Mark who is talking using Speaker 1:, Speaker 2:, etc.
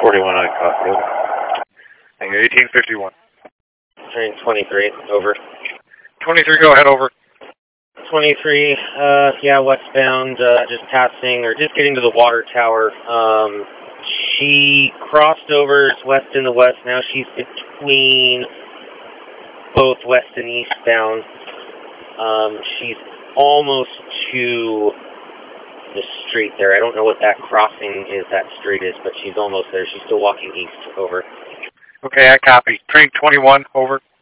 Speaker 1: 41, I copy.
Speaker 2: Thank you, 1851.
Speaker 3: Train 23, over.
Speaker 2: 23, go ahead, over.
Speaker 3: 23, yeah, westbound, just passing, or just getting to the water tower. She crossed over, it's west and the west, now she's between both west and eastbound. She's almost to the street there. I don't know what that crossing is, that street is, but she's almost there. She's still walking east, over.
Speaker 2: Okay, I copy. Train 21, over.